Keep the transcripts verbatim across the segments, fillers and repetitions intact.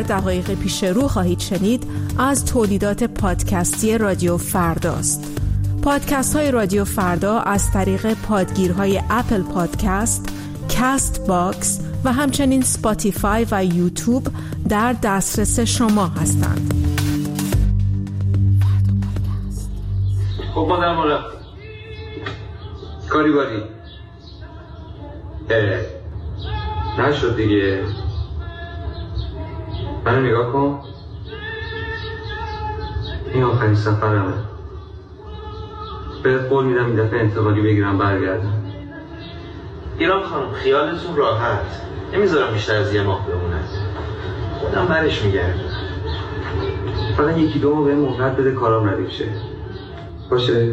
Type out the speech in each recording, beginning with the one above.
دقایق پیش رو خواهید شنید از تولیدات پادکستی رادیو فرداست. پادکست های رادیو فردا از طریق پادگیرهای اپل پادکست، کست باکس و همچنین سپاتیفای و یوتیوب در دسترس شما هستند. خب مادر مالا کاری باری اه نشد دیگه. منو نگاه کن، این آخرین سفرمه. بهت قول میدم این دفعه انتقالی بگیرم برگردم. ایران خانم خیالتون راحت، نمیذارم بیشتر از یه ماه بمونه. خودم برش میگردم. فقط یکی دو ماه به مهلت بده کارام ردیف شه. باشه؟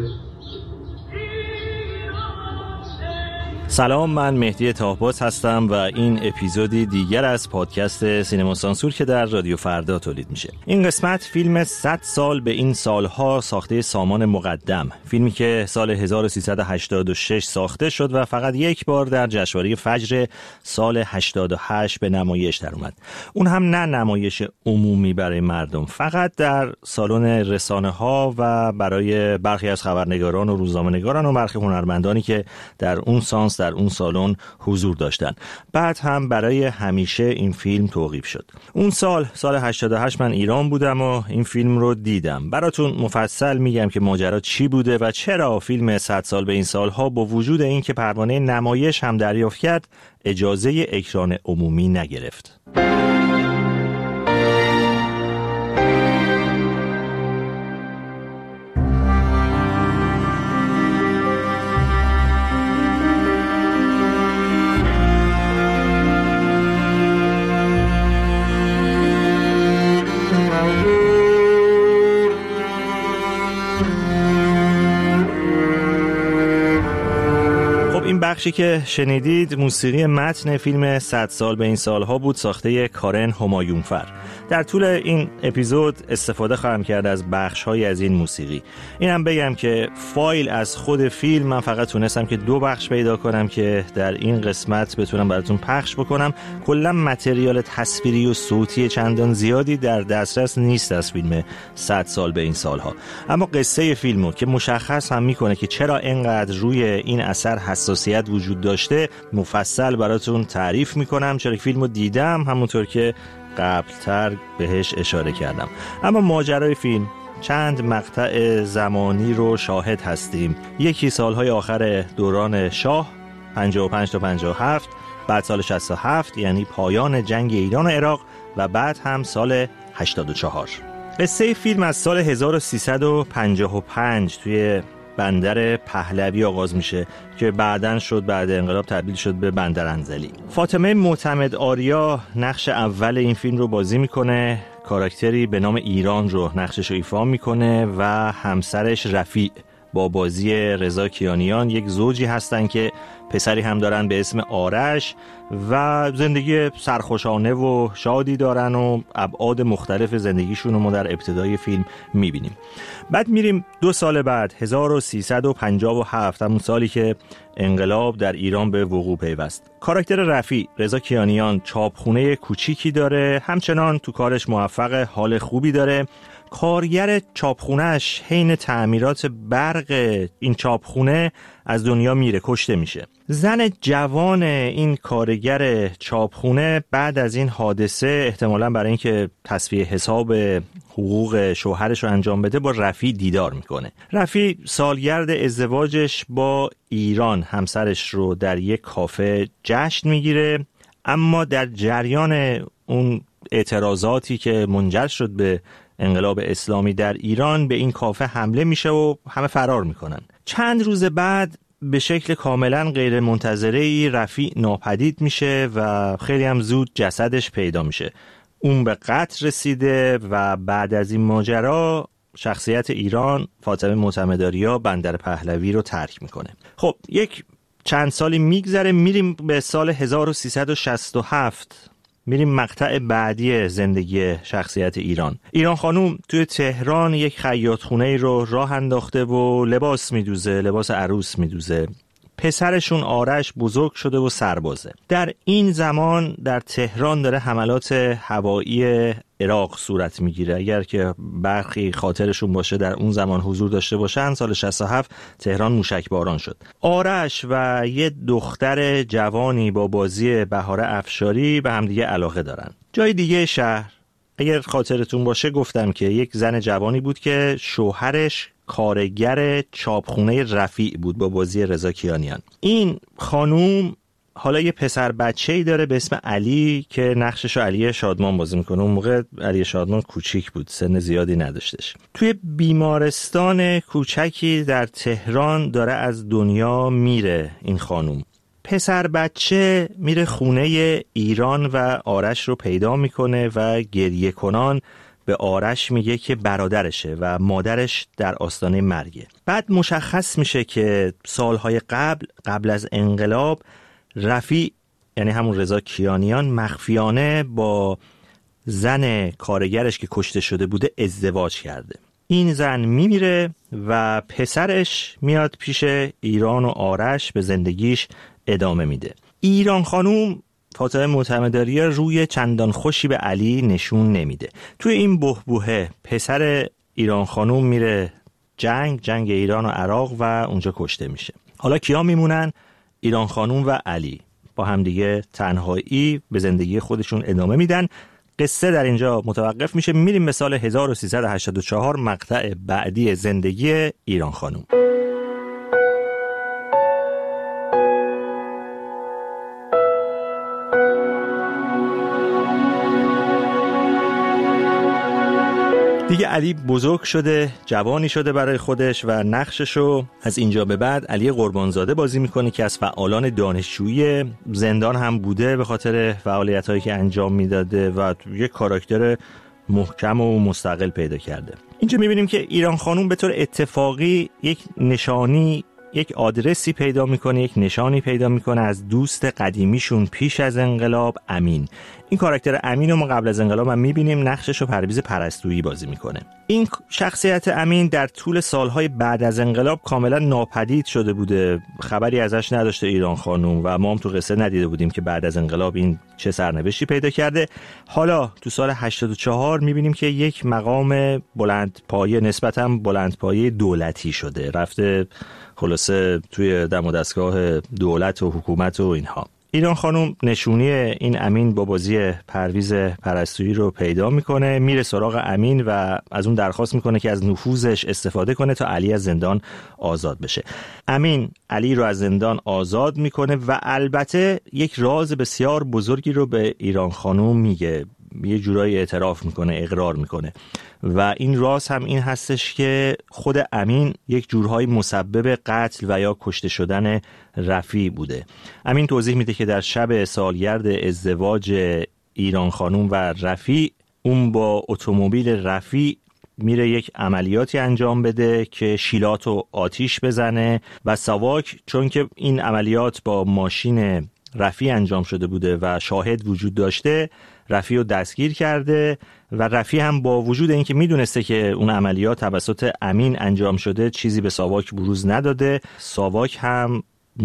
سلام، من مهدی طاهباز هستم و این اپیزودی دیگر از پادکست سینما سانسور که در رادیو فردا تولید میشه. این قسمت فیلم صد سال به این سالها ساخته سامان مقدم، فیلمی که سال هزار و سیصد و هشتاد و شش ساخته شد و فقط یک بار در جشنواره فجر سال هشتاد و هشت به نمایش در اومد. اون هم نه نمایش عمومی برای مردم، فقط در سالن رسانه ها و برای برخی از خبرنگاران و روزنامه‌نگاران و برخی هنرمندانی که در اون سانس در اون سالن حضور داشتن. بعد هم برای همیشه این فیلم توقیف شد. اون سال سال هشتاد و هشت من ایران بودم و این فیلم رو دیدم. براتون مفصل میگم که ماجرا چی بوده و چرا فیلم صد سال به این سالها با وجود این که پروانه نمایش هم دریافت کرد اجازه اکران عمومی نگرفت. بخشی که شنیدید موسیقی متن فیلم صد سال به این سالها بود، ساخته کارن همایونفر. در طول این اپیزود استفاده خواهم کرد از بخش‌های از این موسیقی. اینم بگم که فایل از خود فیلم من فقط تونستم که دو بخش پیدا کنم که در این قسمت بتونم براتون پخش بکنم. کلا متریال تصویری و صوتی چندان زیادی در دسترس نیست از فیلم صد سال به این سالها، اما قصه فیلمو که مشخص هم میکنه که چرا اینقدر روی این اثر حساسیت وجود داشته مفصل براتون تعریف میکنم، چرا فیلمو دیدم، همونطور که قبلتر بهش اشاره کردم. اما ماجرای فیلم، چند مقطع زمانی رو شاهد هستیم. یکی سالهای آخر دوران شاه پنجاه و پنج تا پنجاه و هفت، بعد سال شصت و هفت یعنی پایان جنگ ایران و عراق و بعد هم سال هشتاد و چهار. قصه فیلم از سال هزار و سیصد و پنجاه و پنج توی بندر پهلوی آغاز میشه که بعداً شد بعد انقلاب تبدیل شد به بندر انزلی. فاطمه معتمد آریا نقش اول این فیلم رو بازی میکنه، کاراکتری به نام ایران رو نقشش رو ایفا میکنه و همسرش رفیع با بازی رضا کیانیان یک زوجی هستن که پسری هم دارن به اسم آرش و زندگی سرخوشانه و شادی دارن و ابعاد مختلف زندگیشون رو ما در ابتدای فیلم میبینیم. بعد میریم دو سال بعد هزار و سیصد و پنجاه و هفت، همون سالی که انقلاب در ایران به وقوع پیوست. کاراکتر رفیع رضا کیانیان چاپخونه کوچیکی داره، همچنان تو کارش موفق، حال خوبی داره. کارگر چاپخونهش حین تعمیرات برق این چاپخونه از دنیا میره، کشته میشه. زن جوان این کارگر چاپخونه بعد از این حادثه احتمالاً برای اینکه تصفیه حساب حقوق شوهرش رو انجام بده با رفیع دیدار میکنه. رفیع سالگرد ازدواجش با ایران همسرش رو در یک کافه جشن میگیره، اما در جریان اون اعتراضاتی که منجر شد به انقلاب اسلامی در ایران به این کافه حمله میشه و همه فرار میکنن. چند روز بعد به شکل کاملا غیر منتظره‌ای رفیع ناپدید میشه و خیلی هم زود جسدش پیدا میشه. اون به قتل رسیده و بعد از این ماجرا شخصیت ایران فاطمه معتمد آریا بندر پهلوی رو ترک میکنه. خب یک چند سالی میگذره، میریم به سال هزار و سیصد و شصت و هفت، میریم مقطع بعدی زندگی شخصیت ایران. ایران خانوم توی تهران یک خیاطخونه رو راه انداخته و لباس میدوزه، لباس عروس میدوزه. پسرشون آرش بزرگ شده و سربازه. در این زمان در تهران داره حملات هوایی عراق صورت میگیره. اگر که برخی خاطرشون باشه در اون زمان حضور داشته باشن، سال شصت و هفت تهران موشک باران شد. آرش و یه دختر جوانی با بازی بهاره افشاری به هم دیگه علاقه دارن. جای دیگه شهر، اگر خاطرتون باشه گفتم که یک زن جوانی بود که شوهرش کارگر چاپخونه رفیع بود با بازی رضا کیانیان. این خانوم حالا یه پسر بچه‌ای داره به اسم علی که نقششو علی شادمان بازی میکنه. اون موقع علی شادمان کوچیک بود، سن زیادی نداشتش. توی بیمارستان کوچکی در تهران داره از دنیا میره این خانوم. پسر بچه میره خونه ایران و آرش رو پیدا میکنه و گریه کنان به آرش میگه که برادرشه و مادرش در آستانه مرگه. بعد مشخص میشه که سالهای قبل قبل از انقلاب رفیع، یعنی همون رضا کیانیان، مخفیانه با زن کارگرش که کشته شده بوده ازدواج کرده. این زن میمیره و پسرش میاد پیش ایران و آرش به زندگیش ادامه میده. ایران خانوم فاطمه معتمداریی روی چندان خوشی به علی نشون نمیده. توی این بحبوحه پسر ایران خانوم میره جنگ جنگ ایران و عراق و اونجا کشته میشه. حالا کیا میمونن؟ ایران خانوم و علی با همدیگه تنهایی به زندگی خودشون ادامه میدن. قصه در اینجا متوقف میشه. میریم به سال هزار و سیصد و هشتاد و چهار، مقطع بعدی زندگی ایران خانوم. دیگه علی بزرگ شده، جوانی شده برای خودش و نقششو از اینجا به بعد علی قربانزاده بازی میکنه که از فعالان دانشجویی زندان هم بوده به خاطر فعالیتایی که انجام میداده و یک کاراکتر محکم و مستقل پیدا کرده. اینجا میبینیم که ایران خانوم به طور اتفاقی یک نشانی، یک آدرسی پیدا میکنه، یک نشانی پیدا میکنه از دوست قدیمیشون پیش از انقلاب، امین. این کاراکتر امین رو ما قبل از انقلاب هم میبینیم، نقشش رو پرویز پرستویی بازی میکنه. این شخصیت امین در طول سالهای بعد از انقلاب کاملا ناپدید شده بوده، خبری ازش نداشته ایران خانوم و ما هم تو قصه ندیده بودیم که بعد از انقلاب این چه سرنوشتی پیدا کرده. حالا تو سال هشتاد و چهار میبینیم که یک مقام بلند پایه، نسبتاً بلند پایه دولتی شده، رفته خلاصه توی دم و دستگاه دولت و حکومت و اینها. ایران خانوم نشونی این امین با بازی پرویز پرستویی رو پیدا میکنه، میره سراغ امین و از اون درخواست میکنه که از نفوذش استفاده کنه تا علی از زندان آزاد بشه. امین علی رو از زندان آزاد میکنه و البته یک راز بسیار بزرگی رو به ایران خانوم میگه، یه جورایی اعتراف میکنه، اقرار میکنه و این راز هم این هستش که خود امین یک جورهای مسبب قتل و یا کشته شدن رفیع بوده. امین توضیح میده که در شب سالگرد ازدواج ایران خانوم و رفیع، اون با اتومبیل رفیع میره یک عملیاتی انجام بده که شیلات و آتیش بزنه و ساواک، چون که این عملیات با ماشین رفیع انجام شده بوده و شاهد وجود داشته، رفیع رو دستگیر کرده و رفیع هم با وجود اینکه میدونسته که اون عملیات توسط امین انجام شده چیزی به ساواک بروز نداده. ساواک هم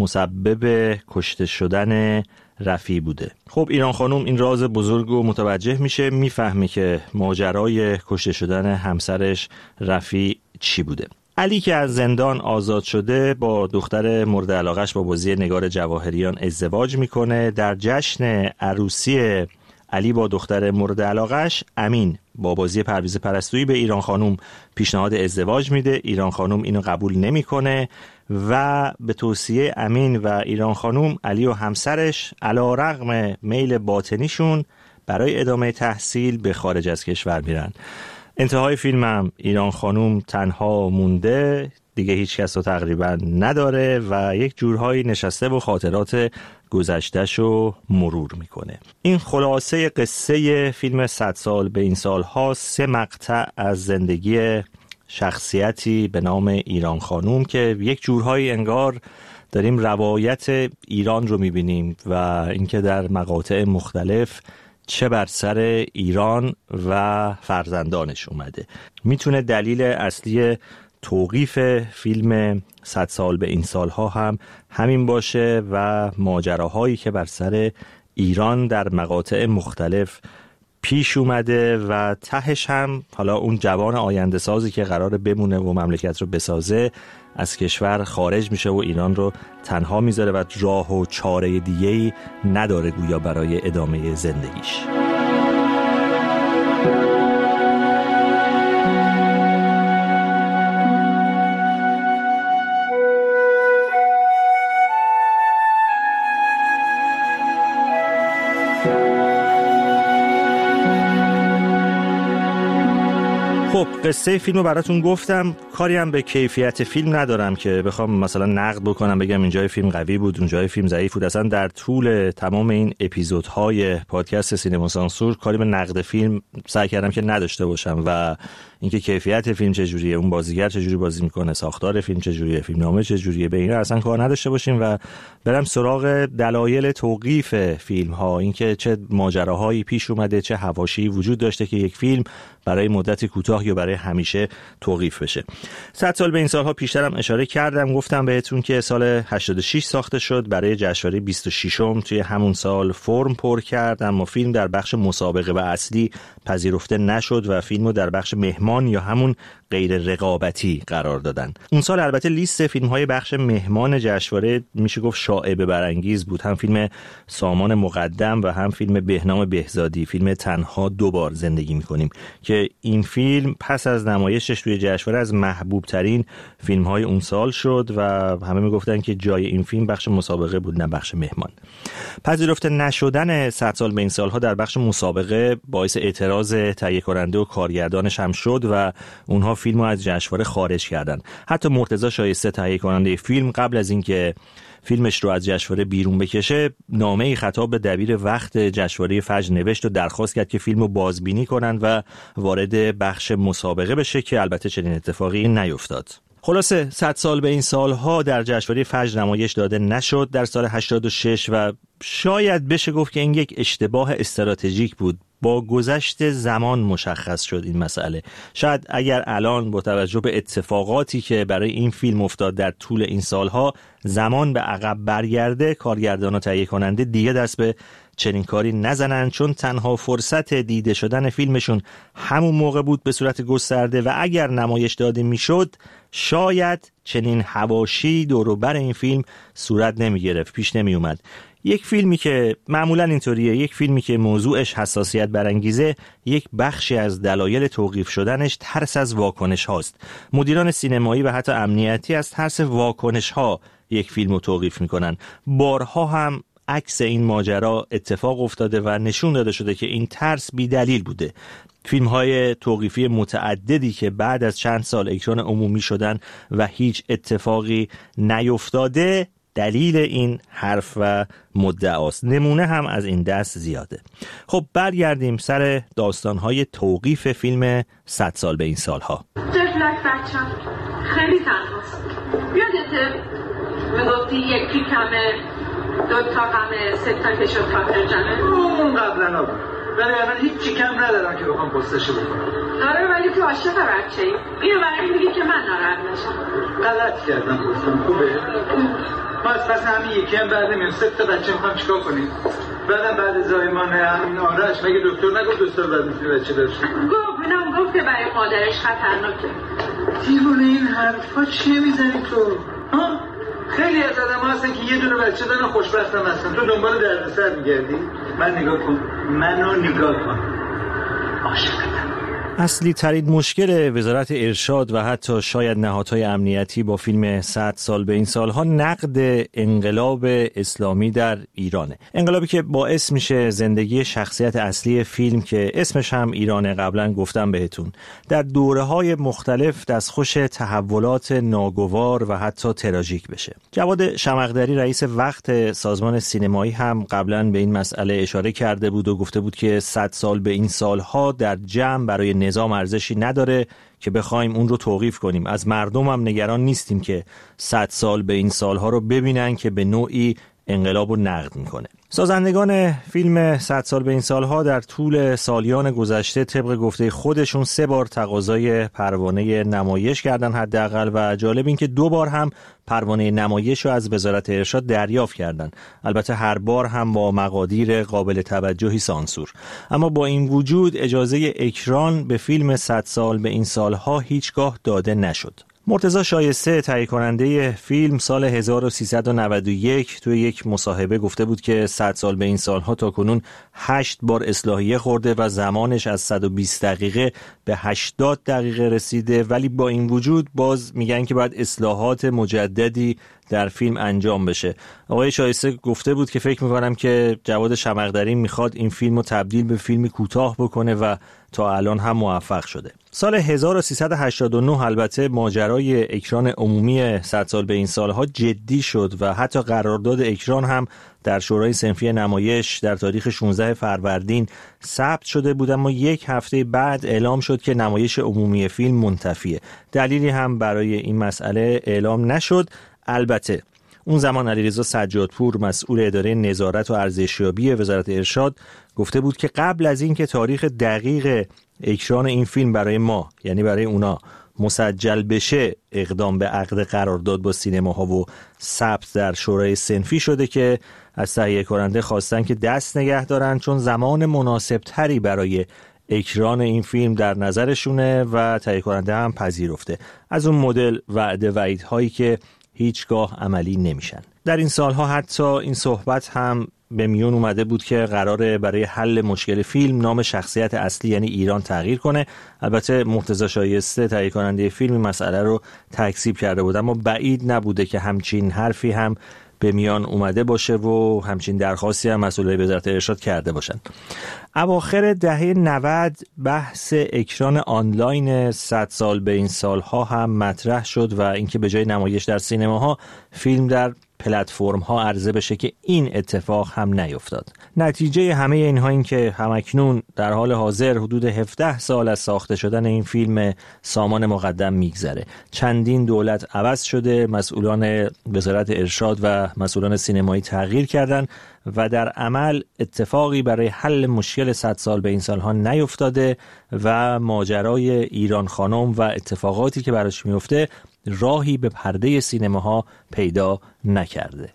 مسبب کشته شدن رفیع بوده. خب ایران خانوم این راز بزرگ رو متوجه میشه، میفهمه که ماجرای کشته شدن همسرش رفیع چی بوده. علی که از زندان آزاد شده با دختر مورد علاقش با بازی نگار جواهریان ازدواج میکنه. در جشن عروسی علی با دختر مورد علاقش، امین با بازی پرویز پرستویی به ایران خانوم پیشنهاد ازدواج میده. ایران خانوم اینو قبول نمیکنه و به توصیه امین و ایران خانوم، علی و همسرش علیرغم میل باطنیشون برای ادامه تحصیل به خارج از کشور میرن. انتهای فیلم هم ایران خانوم تنها مونده، دیگه هیچ کس رو تقریبا نداره و یک جورهایی نشسته و خاطرات گذشته‌شو مرور میکنه. این خلاصه قصه فیلم صد سال به این سال ها، سه مقطع از زندگی شخصیتی به نام ایران خانوم که یک جورهایی انگار داریم روایت ایران رو میبینیم و اینکه در مقاطع مختلف چه بر سر ایران و فرزندانش اومده. میتونه دلیل اصلی توقیف فیلم صد سال به این سالها هم همین باشه و ماجراهایی که بر سر ایران در مقاطع مختلف پیش اومده و تهش هم حالا اون جوان آینده سازی که قراره بمونه و مملکت رو بسازه از کشور خارج میشه و ایران رو تنها میذاره و راه و چاره دیگه‌ای نداره گویا برای ادامه زندگیش. خب قصه فیلم رو براتون گفتم، کاری هم به کیفیت فیلم ندارم که بخوام مثلا نقد بکنم بگم اینجای فیلم قوی بود اونجای فیلم ضعیف بود. اصلا در طول تمام این اپیزودهای پادکست سینما سانسور کاری به نقد فیلم سعی کردم که نداشته باشم و اینکه کیفیت فیلم چجوریه، اون بازیگر چجوری بازی میکنه، ساختار فیلم چجوریه، فیلمنامه چجوریه، به اینا اصلا کار نداشته باشیم و برم سراغ دلایل توقیف فیلم ها، اینکه چه ماجراهایی پیش اومده، چه حواشی وجود داشته که یک فیلم برای مدت کوتاه یا برای همیشه توقیف بشه. صد سال به این سالها پیشترم اشاره کردم، گفتم بهتون که سال هشتاد و شش ساخته شد، برای جشنواره بیست و ششم توی همون سال فرم پر کرد، اما فیلم در بخش مسابقه و اصلی پذیرفته نشد و فیلمو در بخش مهمان یا همون غیر رقابتی قرار دادن. اون سال البته لیست فیلم‌های بخش مهمان جشنواره میشه گفت شائبه برانگیز بود، هم فیلم سامان مقدم و هم فیلم بهنام بهزادی، فیلم تنها دو بار زندگی می‌کنیم که این فیلم پس از نمایشش توی جشنواره از محبوب ترین فیلم‌های اون سال شد و همه میگفتن که جای این فیلم بخش مسابقه بود نه بخش مهمان. پذیرفته نشدن صد سال به این سالها در بخش مسابقه باعث اعتراض تهیه کننده و کارگردانش هم شد و اونها فیلمو از جشنواره خارج کردن. حتی مرتضی شایسته تهیه کننده فیلم قبل از اینکه فیلمش رو از جشنواره بیرون بکشه نامه‌ای خطاب به دبیر وقت جشنواره فجر نوشت و درخواست کرد که فیلمو بازبینی کنن و وارد بخش مسابقه بشه که البته چنین اتفاقی نیفتاد. خلاصه صد سال به این سالها در جشنواره فجر نمایش داده نشد در سال هشتاد و شش و شاید بشه گفت که این یک اشتباه استراتژیک بود. با گذشت زمان مشخص شد این مسئله. شاید اگر الان با توجه به اتفاقاتی که برای این فیلم افتاد در طول این سالها زمان به عقب برگرده، کارگردان و تهیه کننده دیگه دست به چنین کاری نزنن، چون تنها فرصت دیده شدن فیلمشون همون موقع بود به صورت گسترده و اگر نمایش داده میشد شاید چنین حواشی دور و بر این فیلم صورت نمی گرفت، پیش نمی اومد. یک فیلمی که معمولا اینطوریه، یک فیلمی که موضوعش حساسیت برانگیزه، یک بخشی از دلایل توقیف شدنش ترس از واکنش هاست. مدیران سینمایی و حتی امنیتی از ترس واکنش ها یک فیلم رو توقیف میکنن. بارها هم عکس این ماجرا اتفاق افتاده و نشون داده شده که این ترس بی دلیل بوده. فیلم های توقیفی متعددی که بعد از چند سال اکران عمومی شدن و هیچ اتفاقی نیفتاده دلیل این حرف و مدعاست. نمونه هم از این دست زیاده. خب برگردیم سر داستانهای توقیف فیلم صد سال به این سالها. طفلک بچم خیلی تنهاست. یادته میگفتی یکی کمه، دو تا کمه، سه تا که شد خاطر جمعه؟ اون قبلا ها بود، ولی الان هیچ کم ندارم که بخوام پستشو بکنم. آره ولی تو عاشق بچه ای. اینو برای میگی که من ناراحت نشم. غلط کردم گفتم خوبه. ما از پس همین یکی هم بعد نمیم سه تا بچه میخوام چیکار کنیم؟ بعدم بعد زایمان همین آرش مگه دکتر نگفت دوستا بعد میتونی بچه داشت؟ گفت اینم گفت که برای مادرش خطرناکه. دیوونه این حرفا چیه میزنی تو؟ ها؟ خیلی از آدم ها هستن که یه دونه بچه دارن خوشبخت هم هستن. تو دنبال دردسر میگردی؟ من نگاه کن، منو نگاه کن، عاشقتم. اصلی ترین مشکل وزارت ارشاد و حتی شاید نهادهای امنیتی با فیلم صد سال به این سالها نقد انقلاب اسلامی در ایرانه. انقلابی که باعث میشه زندگی شخصیت اصلی فیلم که اسمش هم ایرانه، قبلا گفتم بهتون، در دوره‌های مختلف دستخوش تحولات ناگوار و حتی تراژیک بشه. جواد شمقدری رئیس وقت سازمان سینمایی هم قبلا به این مسئله اشاره کرده بود و گفته بود که صد سال به این سالها در جمع برای نظام ارزشی نداره که بخوایم اون رو توقیف کنیم. از مردم هم نگران نیستیم که صد سال به این سالها رو ببینن که به نوعی انقلاب رو نقد میکنه. سازندگان فیلم صد سال به این سالها در طول سالیان گذشته طبق گفته خودشون سه بار تقاضای پروانه نمایش کردن حداقل و جالب این که دو بار هم پروانه نمایش رو از وزارت ارشاد دریافت کردن. البته هر بار هم با مقادیر قابل توجهی سانسور. اما با این وجود اجازه اکران به فیلم صد سال به این سالها هیچگاه داده نشد. مرتضی شایسته تهیه کننده فیلم سال هزار و سیصد و نود و یک توی یک مصاحبه گفته بود که صد سال به این سالها تا کنون هشت بار اصلاحیه خورده و زمانش از صد و بیست دقیقه به هشتاد دقیقه رسیده، ولی با این وجود باز میگن که باید اصلاحات مجددی در فیلم انجام بشه. آقای شایسته گفته بود که فکر میکنم که جواد شمقدری میخواد این فیلم رو تبدیل به فیلم کوتاه بکنه و تا الان هم موفق شده. سال هزار و سیصد و هشتاد و نه البته ماجرای اکران عمومی صد سال به این سالها جدی شد و حتی قرارداد اکران هم در شورای صنفی نمایش در تاریخ شانزده فروردین ثبت شده بود، اما یک هفته بعد اعلام شد که نمایش عمومی فیلم منتفیه. دلیلی هم برای این مسئله اعلام نشد. البته اون زمان علیرضا سجادپور مسئول اداره نظارت و ارزشیابی وزارت ارشاد گفته بود که قبل از این که تاریخ دقیق اکران این فیلم برای ما، یعنی برای اونا، مسجل بشه اقدام به عقد قرارداد با سینماها و ثبت در شورای صنفی شده که از تهیه کننده خواستن که دست نگه دارن چون زمان مناسب تری برای اکران این فیلم در نظرشونه و تهیه کننده هم پذیرفته. از اون مدل وعده وعیدهایی که هیچگاه عملی نمیشن. در این سالها حتی این صحبت هم به میون اومده بود که قراره برای حل مشکل فیلم نام شخصیت اصلی یعنی ایران تغییر کنه. البته مرتضی شایسته تهیه کننده فیلم مسئله رو تکذیب کرده بود، اما بعید نبوده که همچین حرفی هم به میان اومده باشه و همچین درخواستی هم مسئولای وزارت ارشاد کرده باشن. اواخر دهه نود بحث اکران آنلاین صد سال به این سالها هم مطرح شد و اینکه به جای نمایش در سینماها فیلم در پلتفرم ها عرضه بشه که این اتفاق هم نیفتاد. نتیجه همه اینها این که همکنون در حال حاضر حدود هفده سال از ساخته شدن این فیلم سامان مقدم میگذره. چندین دولت عوض شده، مسئولان وزارت ارشاد و مسئولان سینمایی تغییر کردن و در عمل اتفاقی برای حل مشکل صد سال به این سالها نیفتاده و ماجرای ایران خانم و اتفاقاتی که براش میفته راهی به پرده سینماها پیدا نکرده.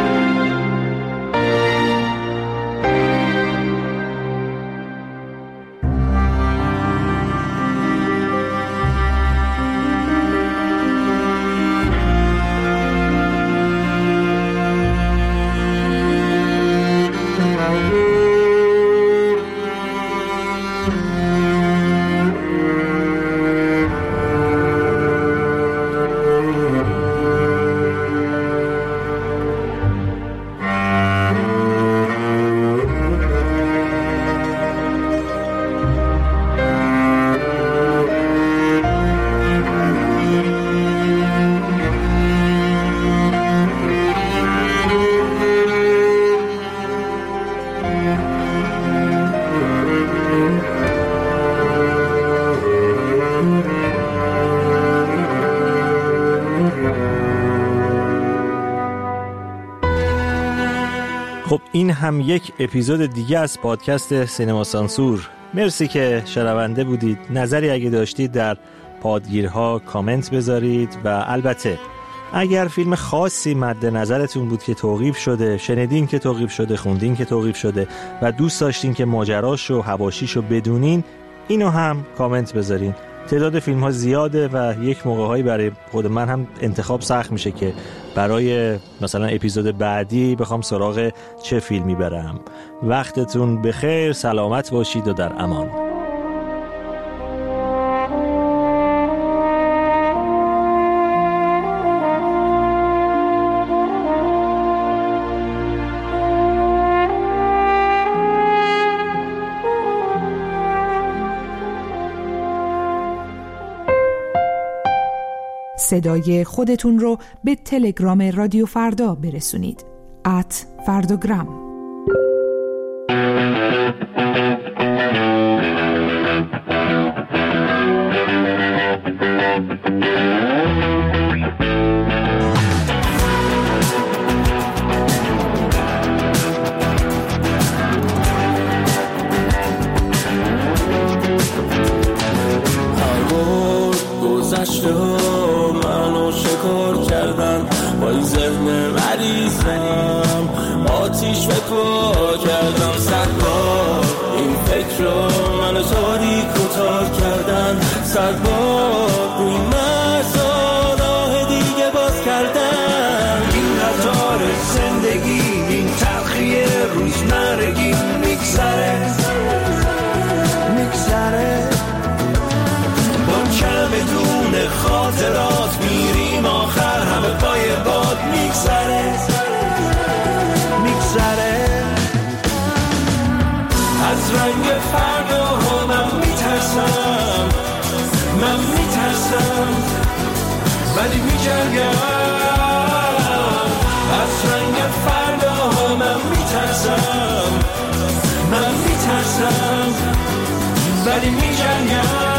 خب این هم یک اپیزود دیگه از پادکست سینما سانسور. مرسی که شنونده بودید. نظری اگه داشتید در پادگیرها کامنت بذارید و البته اگر فیلم خاصی مد نظرتون بود که توقیف شده، شنیدین که توقیف شده، خوندین که توقیف شده و دوست داشتین که ماجراش و حواشیشو بدونین، اینو هم کامنت بذارین. تعداد فیلم ها زیاده و یک موقع‌هایی برای خود من هم انتخاب سخت میشه که برای مثلا اپیزود بعدی بخوام سراغ چه فیلمی برم. وقتتون بخیر، سلامت باشید و در امان. صدای خودتون رو به تلگرام رادیو فردا برسونید. ات فردوگرام. رشته ها منو شکار کردن، با این ذهن مریضم آتیش فکر کردم. صد بار این فکر رو منو تاریک و تار کردن، صد بار روی مرزا راه دیگه باز کردن. این قطار زندگی، این تلخی روزمرگی میگذره میگذره، با چمدون خاطرات میریم آخر همه پای باد میگذره میگذره. از رنگ فردا ها من میترسم، من میترسم ولی میجنگم. از رنگ فردا ها من میترسم، من میترسم ولی میجنگم.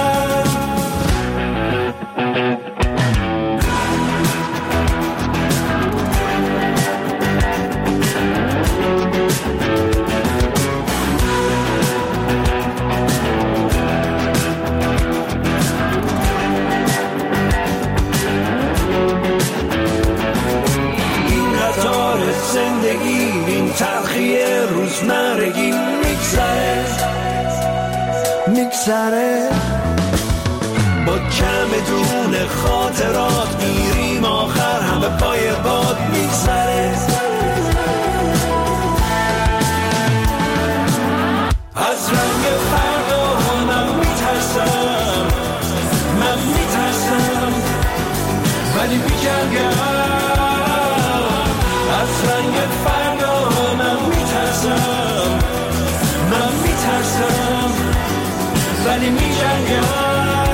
روزمرگی میگذره میگذره، با چمدون خاطرات میریم آخر همه پای باد میگذره. از رنگ فردا ها من میترسم، من میترسم ولی میجنگم. از رنگ فردا ها من میترسم، من میترسم ولی میجنگم.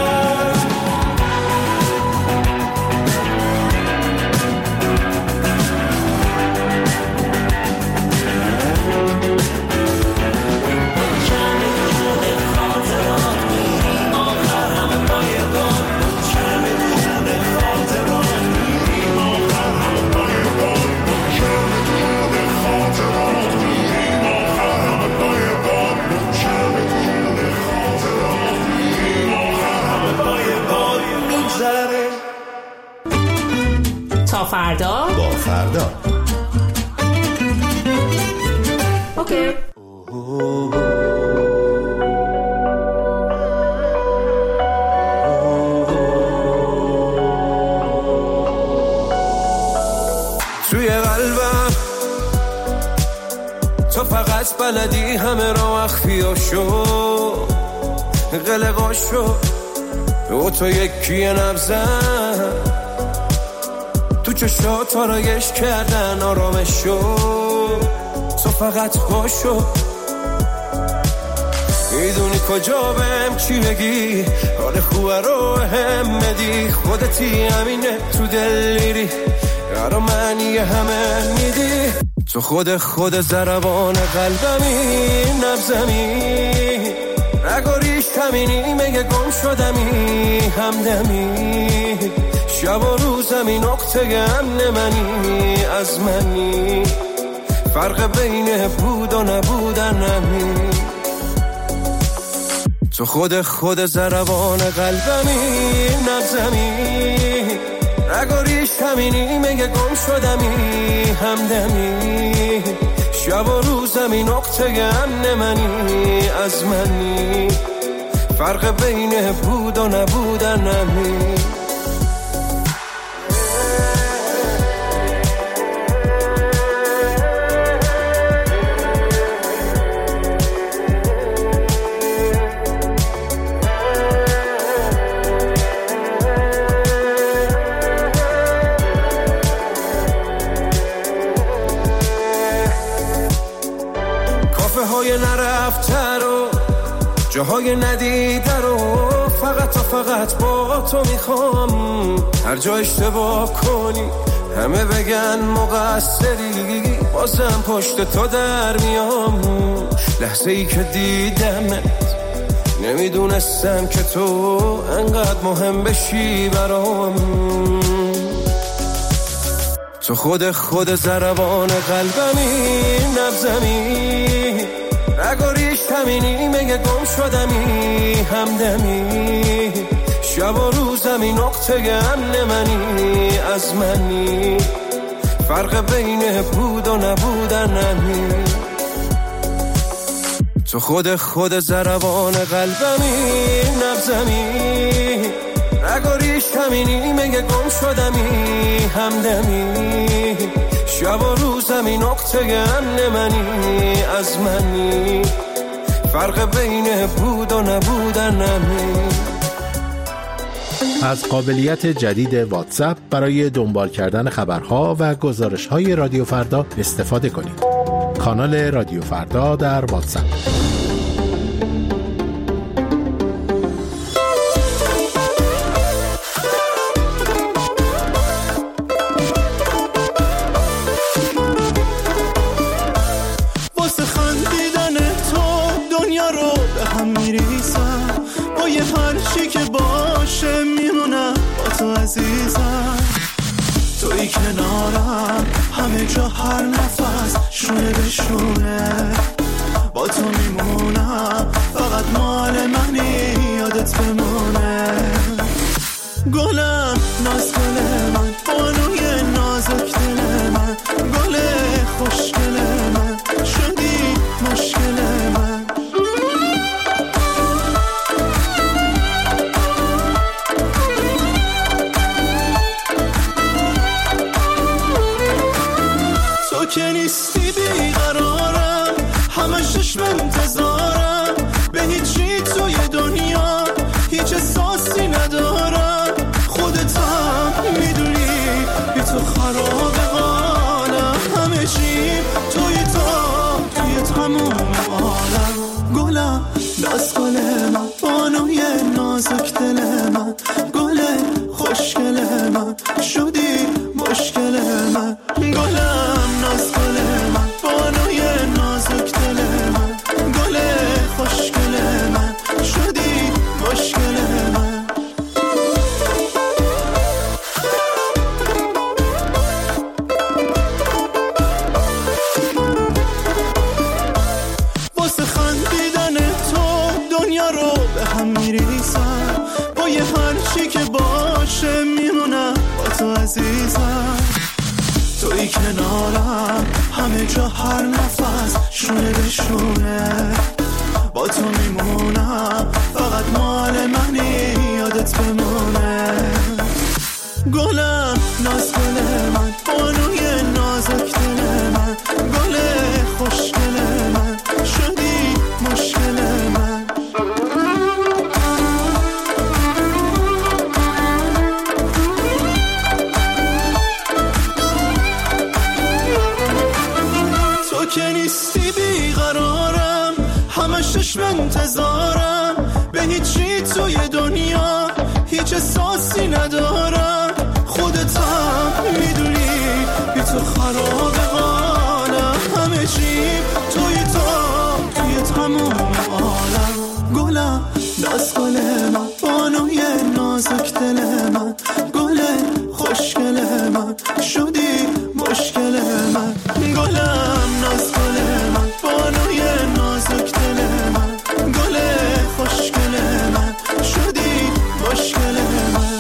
تا فردا با فردا. اوکی. توی قلبم تو فقط بلدی همه را اخفیاشو قلقاشو، و تو یکی نبزن تو چشات آرایش کردن آرامشو. تو فقط باشو، میدونی کجا بهم چی بگی، حال خوبه رو هم بدی، خودتی همینه تو دل میری، یارو معنی همه میدی. تو خود خود ضربان قلبمی نبزمی، نگاریش همینی مگه گم شدمی همدمی، شب و روزمی نقطه امن منی از منی، فرق بین بود و نبودن نمی. تو خود خود ضربان قلبمی نبزمی، نگاریش همینی مگه گم شدمی همدمی، شب و روزمی نقطه امن منی از منی، فرق بین بود و نبودن نمی. نرفته رو جاهای ندیده رو، فقط تا فقط با تو میخوام. هر جا اشتباه کنی همه بگن مقصری، بازم پشت تو در میام. لحظه ای که دیدمت نمیدونستم که تو انقدر مهم بشی برام. تو خود خود ضربان قلبمی نبزمی، نگاریش همینی مگه گم شدمی همدمی، شب و روزم این نقطه امن منی، از منی فرق بین بود و نبودنمی. تو خود خود ضربان قلبمی، نبزمی نگاریش همینی، مگه گم شدمی همدمی. شب و روزم این نقطه امن منی، از منی فرق بین بود و نبودنمی. از قابلیت جدید واتساپ برای دنبال کردن خبرها و گزارش‌های رادیو فردا استفاده کنید. کانال رادیو فردا در واتساپ. واسه خندیدن تو دنیا رو به هم میریزم، با یه هرچی که باشه میمونم با تو عزیزم. توی کنارم همه جا هر نفس شونه به شونه، با تو میمونم فقط مال منی، یادت بمونه. گلم ناز گل من، بانوی نازک دل من، گل خوشگل من، شدی مشکل من. تو که نیستی بیقرارم، همه چشم انتظارم، به هیچی توی دنیا هیچ احساسی ندارم. خودت هم میدونی بی تو خراب حالم، همه چی توی تو توی تموم عالم. گلم دست گل من، بانوی نازک دل من، گل خوشگل من، شدی مشکل من. گلم ناز گل من، بانوی نازک دل من، گل خوشگل من، شدی مشکل من. واسه خندیدن تو دنیا رو به هم میریزم، با یه هرچی که باشه میمونم با تو عزیزم. توی کنارم همه جا هر نفس شونه به شونه، با تو میمونم فقط مال منی، یادت بمونه. گلم ناز گل من، بانوی نازک دل من، گل خوشگل من، شدی مشکل من. تو که نیستی بیقرارم، همه چشم انتظارم، به هیچی توی دنیا هیچ احساسی ندارم. خودت هم میدونی بی تو خراب حالم، همه چی توی تو توی تموم عالم. گلم دست گل من، بانوی نازک دل من، گل خوشگل من، شدی مشکل من. گلم ناز گل من، بانوی نازک دل من، گل خوشگل من، شدی مشکل من.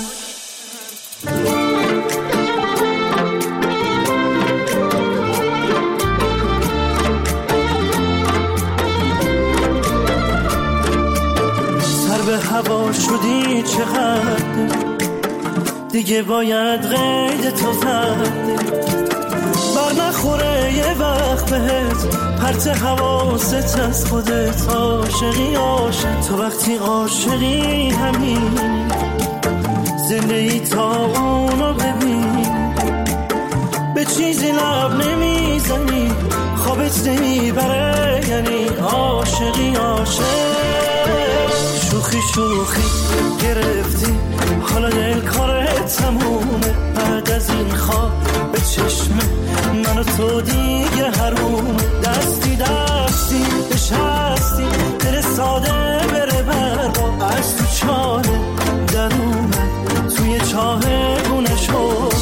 سر به هوا شدی چقدر، دیگه باید قید تو زد، بر نخوره یه وقت بهت پرت حواست از خودت. عاشقی عاشق تو وقتی عاشقی همین زندگی تا اونو ببین، به چیزی لب نمیزنی خوابت نمیبره، یعنی عاشقی عاشق. شوخی شوخی گرفتی حالا دل کارت تمومه، بعد از این خواب به چشم من و تو دیگه حروم. دستی دستی نشستی دل ساده بره برا، از تو چاله در اومد توی چاه گونه شد.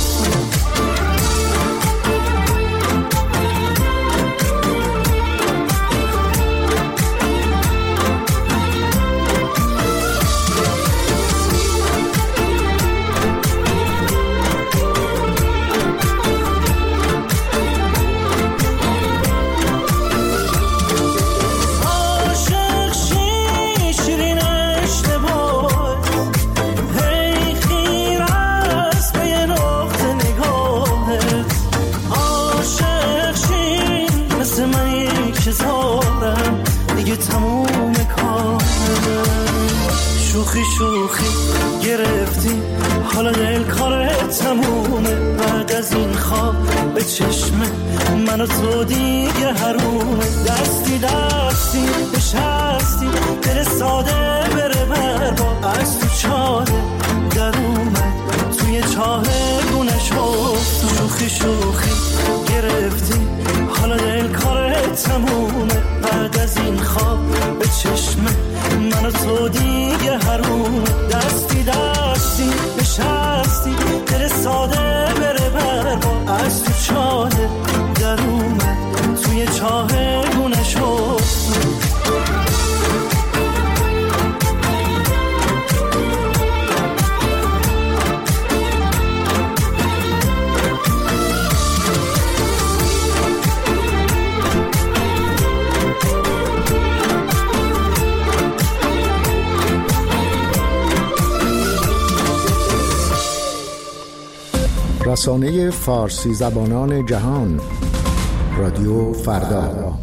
شوخی شوخی گرفتی حالا دل کارت تمومه. بعد از این خواب به چشمه من و تو دیگه حرومه. دستی دستی بشستی دل ساده بره بربا. از تو چاله در اومد توی چاه گونه شد. شوخی شوخی گرفتی حالا دل کارت تمومه. بعد از این خواب به چشمه من و تو دیگه حرومه. دستی دستی نشستی دل ساده بره بربا. از تو چاله در اومد توی چاه گونه شد. رسانه فارسی زبانان جهان رادیو فردا.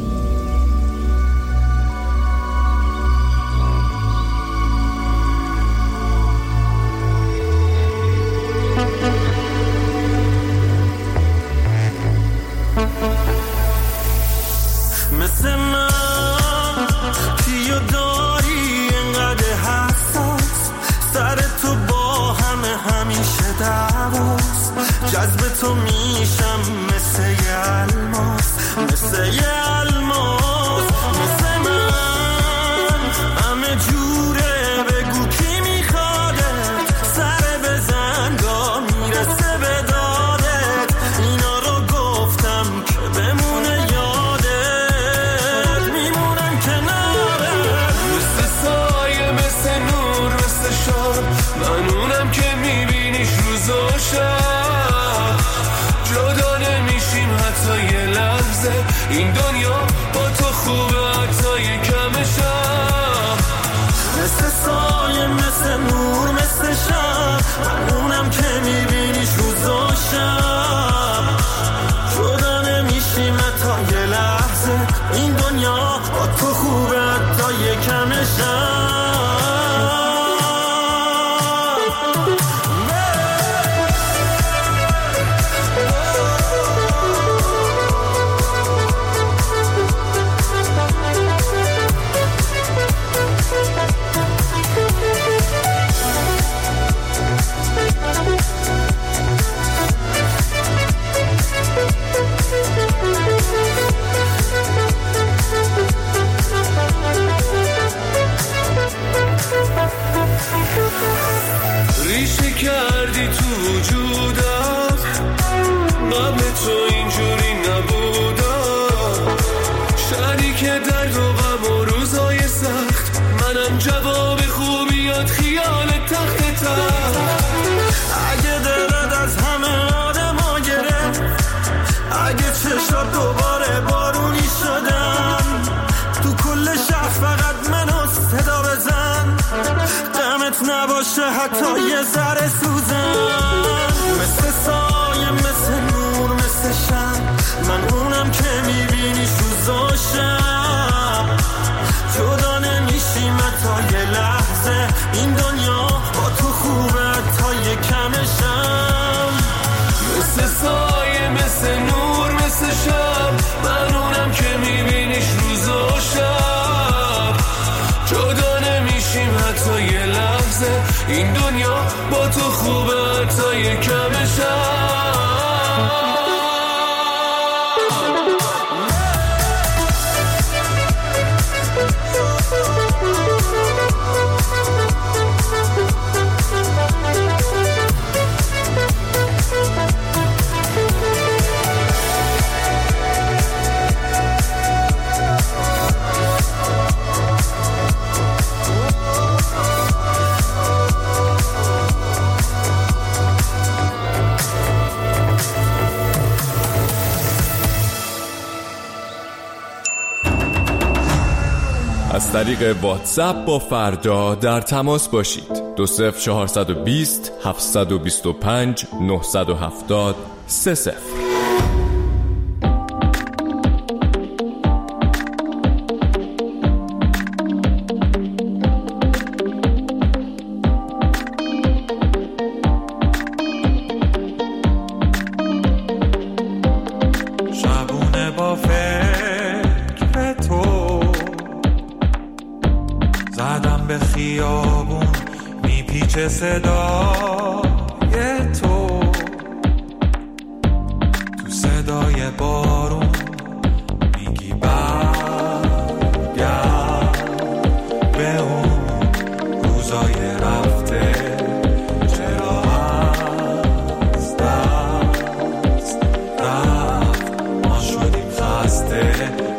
مثل من کیو داری اینقدر حساس، سر تو با همه همیشه دعواست. جذب تو میشم مثل یه الماس، مثل یه الماس. مثل من همه جوره، بگو کی میخوادت، سر بزن گاه میرسه به دادت. اینا رو گفتم که بمونه یادت، میمونم کنارت. مثل سایه مثل نور مثل شب، من اونم که میبینیش روز و شب. جدا نمیشیم حتی یه لحظه، این دنیا با تو خوبه حتی یه کم شب. مثل سایه مثل نور مثل شب، من اونم که میبینیش روز و شب. جدا نمیشیم حتی یه لحظه، این دنیا با تو خوبه حتی یه کم شب. ریشه کردی تو وجودم، قبل تو اینجوری نبودم. شریک درد و غم و روزای سخت، منم جواب خوبیات خیال تخت تخت. اگه دلت از همه آدم ها گرفت، اگه چشات دوباره بارونی شدن، تو کل شهر فقط منو صدا بزن، دمت نباشه حتی یه ذره سوزن. مثل سایه مثل نور مثل شب، من اونم که میبینیش روز و شب. جدا نمیشیم حتی یه لحظه، این دنیا با تو خوبه حتی یه کم شب. مثل سایه مثل نور مثل شب، من اونم که میبینیش روز و شب. جدا نمیشیم حتی یه لحظه، این دنیا با تو خوبه حتی یه کم شب. از طریق واتساپ با فردا در تماس باشید. دو صفر چهارصد و بیست هفتصد و بیست و پنج نهصد و هفتاد سه صفر. کوچه صدای تو، تو صدای بارون میگی برگرد به اون روزای رفته، چرا از دست رفت ما شدیم خسته.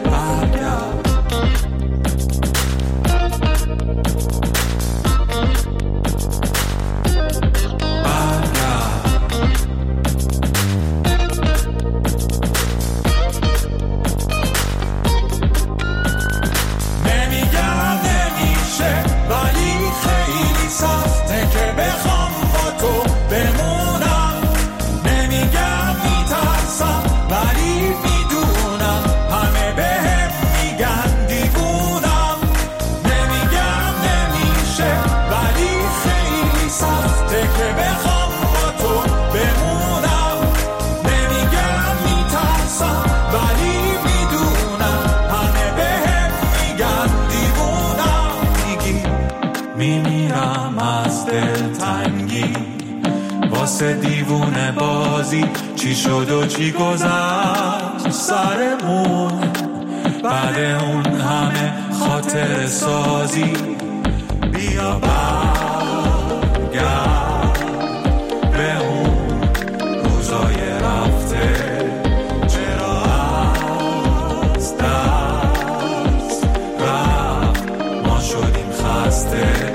واسه دیوونه بازی چی شد و چی گذشت سرمون، بعد اون همه خاطر سازی بیا برگرد به اون روزای رفته، چرا از دست رفت ما شدیم خسته.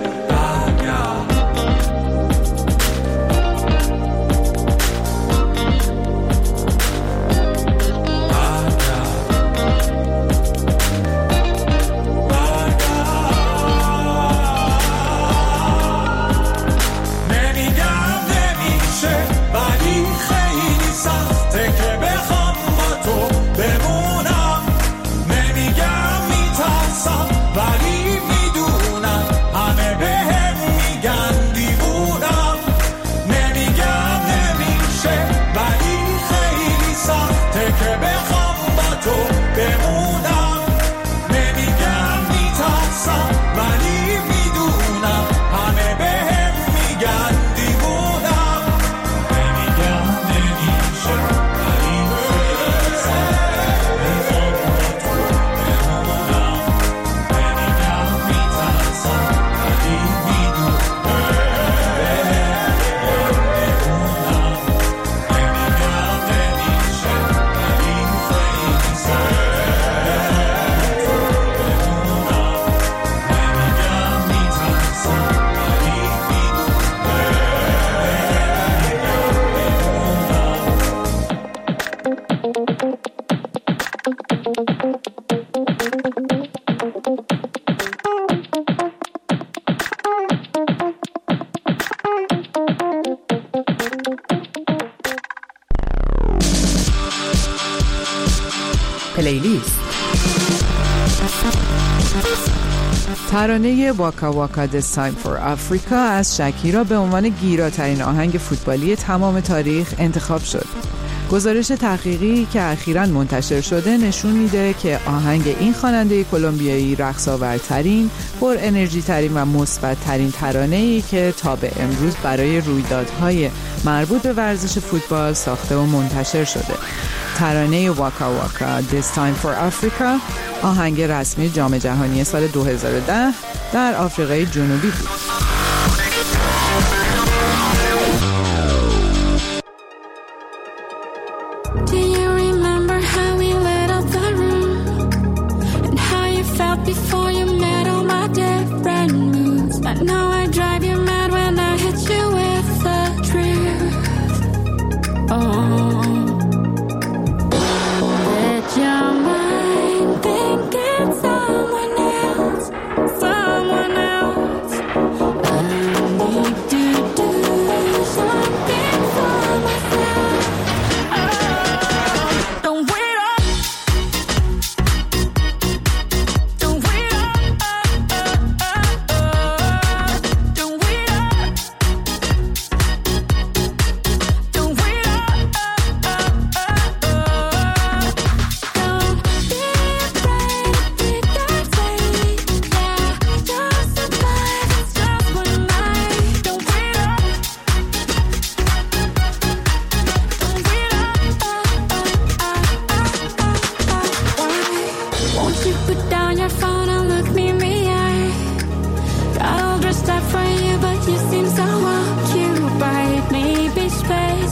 پلیلیست. ترانه واکا واکا This Time for Africa از شکیرا به عنوان گیراترین آهنگ فوتبالی تمام تاریخ انتخاب شد. گزارش تحقیقی که اخیراً منتشر شده نشون میده که آهنگ این خواننده کلمبیایی رقص‌آورترین، پر انرژی ترین و مثبت ترین ترانه‌ای که تا به امروز برای رویدادهای مربوط به ورزش فوتبال ساخته و منتشر شده. ترانه واکا واکا This Time for Africa آهنگ رسمی جام جهانی سال دو هزار و ده در آفریقای جنوبی بود. Before you met all my different moods, but now I drive you mad when I hit you with the truth. Oh, that your mind thinking someone else, someone else.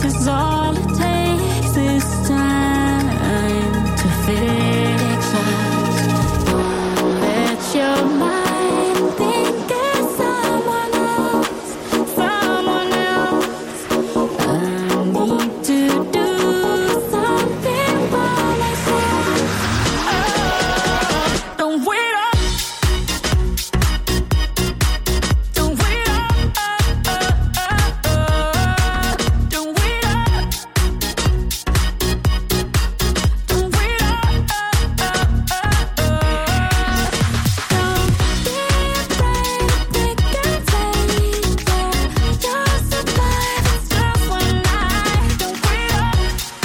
'cause all it takes is time to fix us. Don't let your mind think of someone else, someone else. I need to do something for myself. Oh, don't wait up. Don't wait up. Oh, oh, oh, oh. Don't wait up. Don't wait up. Oh, oh, oh, oh. Don't be afraid to pick and take. Yeah, you'll survive. It's just one night. Don't wait up.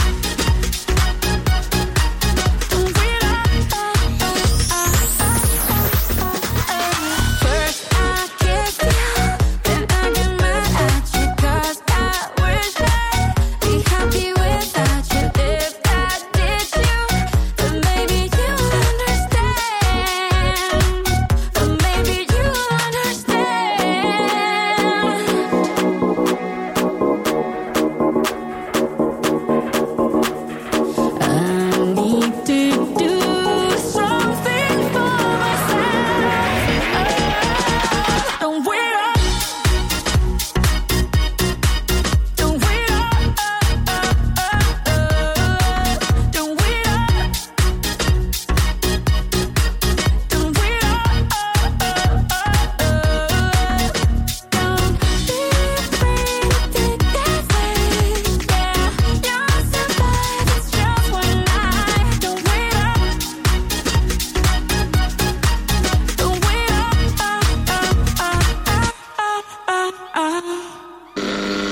Don't wait up. Oh, oh, oh, oh. First I kiss you, then I get mad at you 'cause I wish I'd be happy without you. If I did you, then maybe you'll understand. Then maybe you'll understand. I need to do something for myself. Oh, don't wait up. Don't wait up. Oh, oh, oh, oh. Don't wait up. Don't wait up. Oh, oh, oh, oh. Don't be afraid to take that risk. Yeah, you'll survive. It's just one night. Don't wait up. Don't wait up. Oh, oh, oh, oh, oh, oh.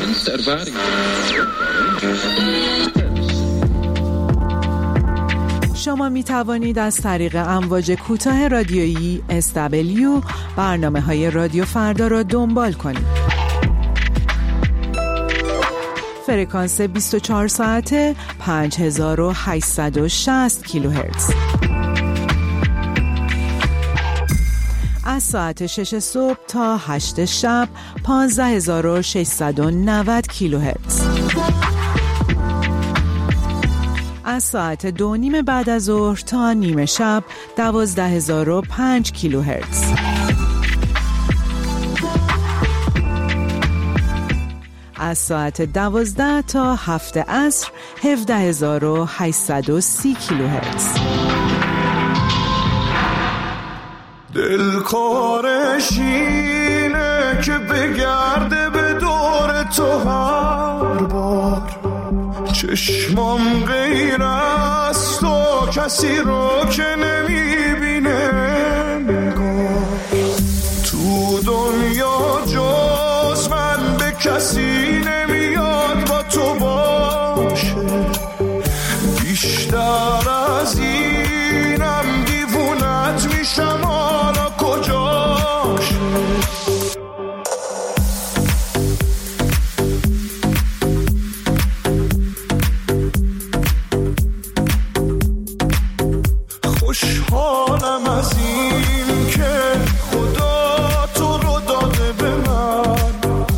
شما می توانید از طریق امواج کوتاه رادیویی اس دبلیو برنامه های رادیو فردا را دنبال کنید. فرکانس بیست و چهار ساعته پنج هزار و هشتصد و شصت کیلوهرتز. از ساعت شش صبح تا هشت شب پانزده هزار و ششصد و نود کیلوهرتز. از ساعت دو نیم بعد از ظهر تا نیمه شب دوازده هزار و پنج کیلوهرتز. از ساعت دوازده تا هفت عصر هفده هزار و هشتصد و سی کیلوهرتز. دل کارش اینه که بگرده به دور تو هر بار، چشمام غیر از تو کسی رو که نمیبینه نگاه. تو دنیا جز من به کسی نمیاد با تو باشه، بیشتر از اینم دیوونت میشم حالا کجاشه. خوشحالم از این که خدا تو رو داده به من،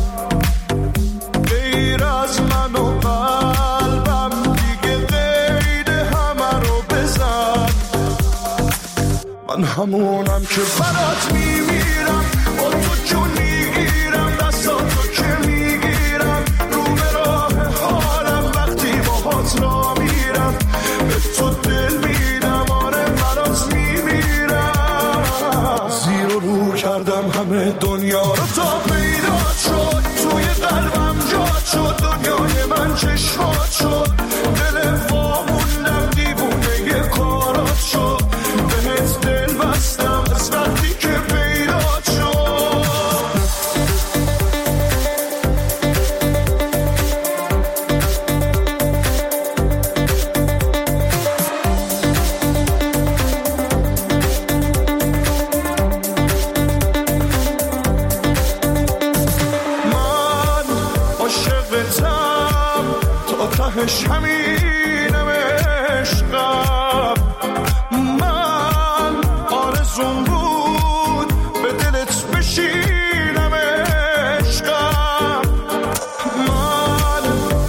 غیر از من و قلبم دیگه غیر همه رو بزن. من همونم که برات میمیرم، با تو جون میگیرم، دستاتو که میگیرم، رو به راه حالم وقتی باهات را میرم، به تو دل میدم، آره برات میمیرم. زیر و رو کردم همه دنیا رو تا پیدا شد، توی قلبم جاد شد، دنیای من چشمات شد، دل واموندم دیوونه یه کارات شد، بهت دل بستم از وقتی که پیدا شد. من عاشقتم تا تهش همینم عشقم، من آرزوم بود به دلت بشینم عشقم، من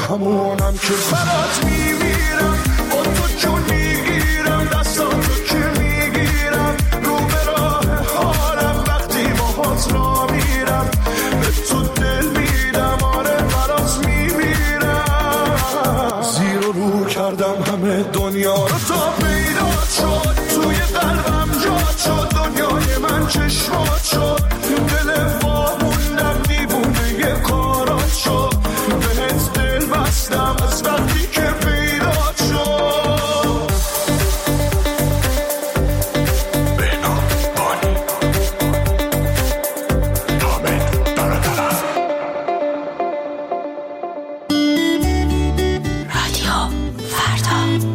همونم که برات میمیرم، با تو جون میگیرم، دستاتو که میگیرم، رو به راه حالم وقتی باهات را میرم، به تو دل میدم، آره برات میمیرم. زیر و رو کردم همه دنیا رو تا پیدا شد، توی قلبم جا شد، دنیای من چشمات شد، دل واموندم دیوونه یه کارات شد، بهت دل بستم از وقتی که پیدا شد. بنا بانی حامد برادرم رادیو فردا.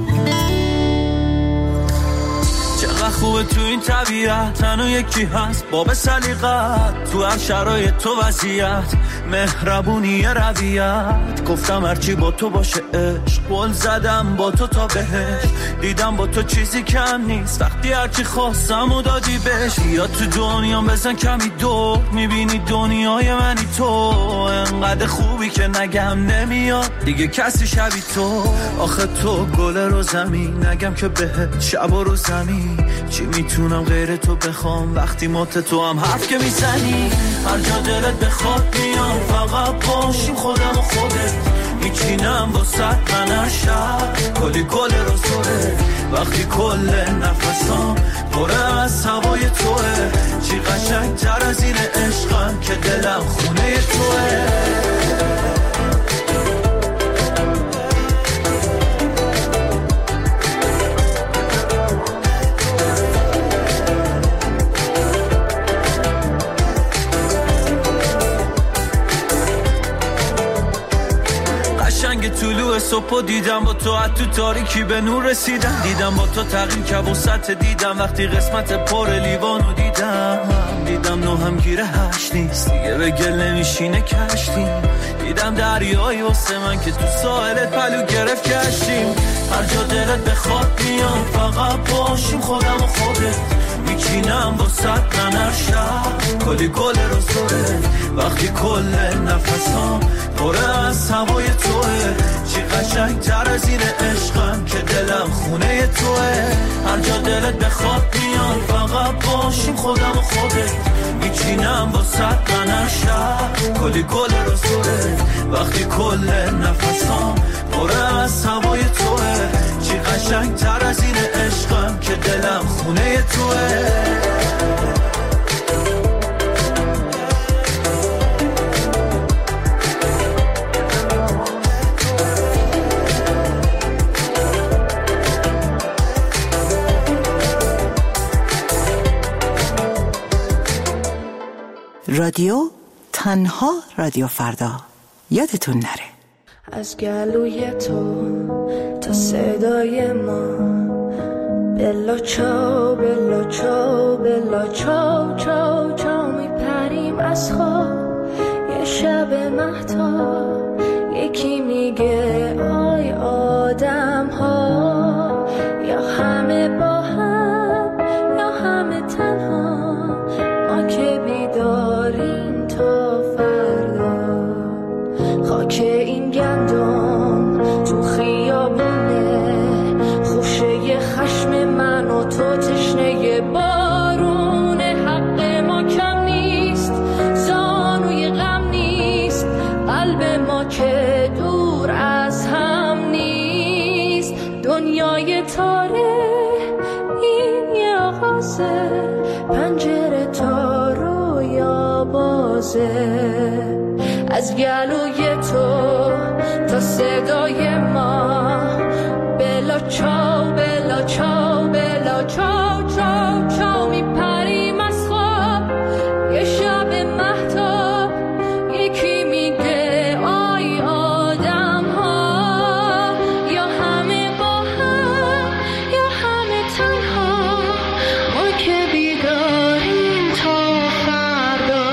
چقدر خوبه تو این طبیعت تنها یکی هست باب سلیقت، تو هر شرایط تو وضعیت مهربونی رویت. گفتم هرچی با تو باشه عشق، قول زدم با تو تا بهش، دیدم با تو چیزی کم نیست، وقتی هرچی خواستم و دادی بهش. یا تو دنیا بزن کمی دور، میبینی دنیای منی تو، انقدر خوبی که نگم نمیاد دیگه کسی شبی تو. آخه تو گل رو زمین، نگم که بهت شب و رو زمین، چی میتونم غیر تو بخوام وقتی مات تو هم حرف که میزنی. هر جا دلت بخواد میام، فقط باشیم خودم و خودت، میچینم با ست من هر شب کلی گل رو زوره، وقتی کل نفسام پره از هوای توه. چی قشنگ تر از این عشقم که دلم خونه توه. قشنگ طلوع صبح دیدم با تو، تو تاریکی به نور رسیدم، دیدم با تو تغییر کبوست دیدم، وقتی قسمت پر لیوانو دیدم، دیدم نو هم گیره هشت نیست دیگه، به گل نمیشینه کشتیم، دیدم دریایی واسه من که تو ساحلت پلو گرفت کشتیم. هر جا دلت بخواد میام، فقط باشیم خودم و خودت، میچینم با ست من هر شب کلی گل رو زوره، وقتی کل نفسام پره از هوای توه. چی قشنگ تر از این عشقم که دلم خونه توه. هر جا دلت بخواد میام، فقط باشیم خودم و خودت، میچینم با ست من هر شب کلی گل رو زوره، وقتی کل نفسام پره از هوای توه. چی قشنگ تر از این عشقم که دلم خونه توه. رادیو تنها رادیو فردا، یادتون نره. از گلوی تو تا صدای ما، بلا چاو بلا چاو بلا چاو چاو چاو میپریم از خواب. یه شب مهتاب یکی میگه آی آدم ها، یا همه با هم یا همه تنها، ما که بیداریم تا فردا. خاک این گندم تو خیابونه، خوشه خشم من و تو تشنه بارونه. حق ما کم نیست، زانوی غم نیست، قلب ما که دور از هم نیست. دنیای تاره این یه آغازه، پنجره تا رویا بازه. از گلوی تو تا صدای ما، بلا چاو بلا چاو بلا چاو چاو چاو میپریم از خواب. یه شب مهتاب یکی میگه آی آدم ها، یا همه با هم یا همه تنها، ما که بیداریم تا فردا.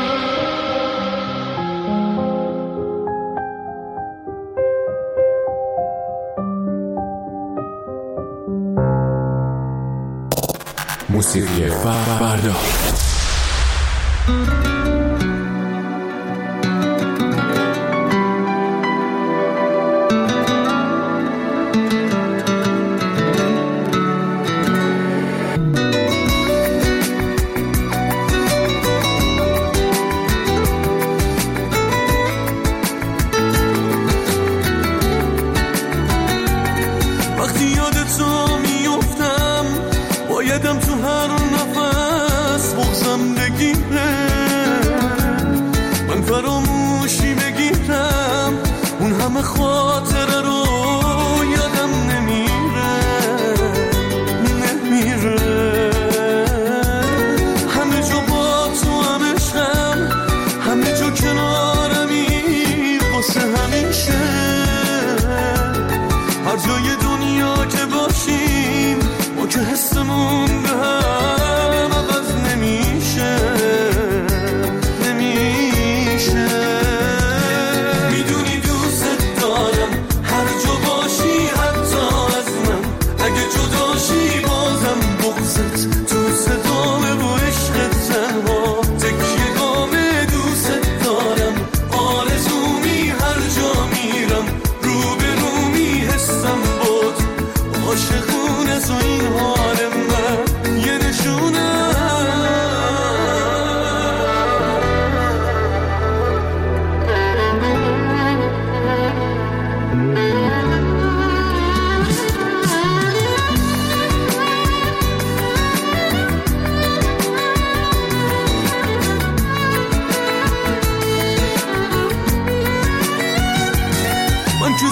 موسیقی فردا.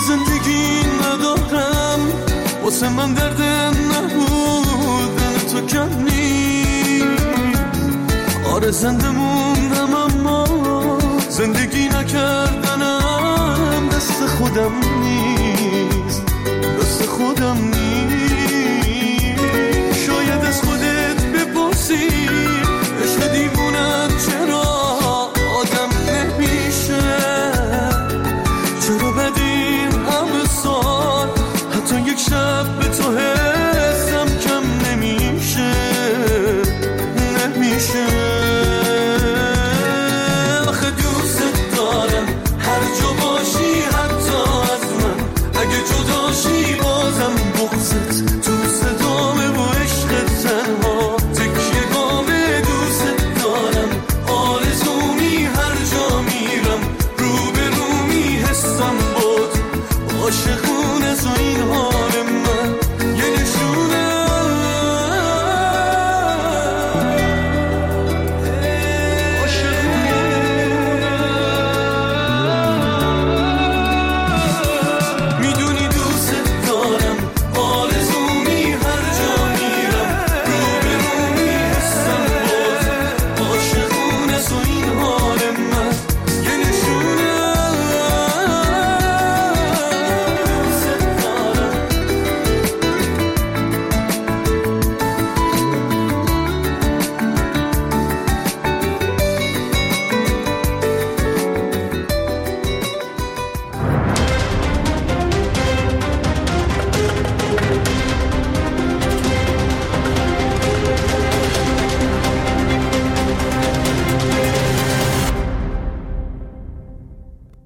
زندگی ندارم، واسه من درد نبودن تو کم نیست. آره زنده موندم اما زندگی نکردنم دست خودم نیست، دست خودم نیست.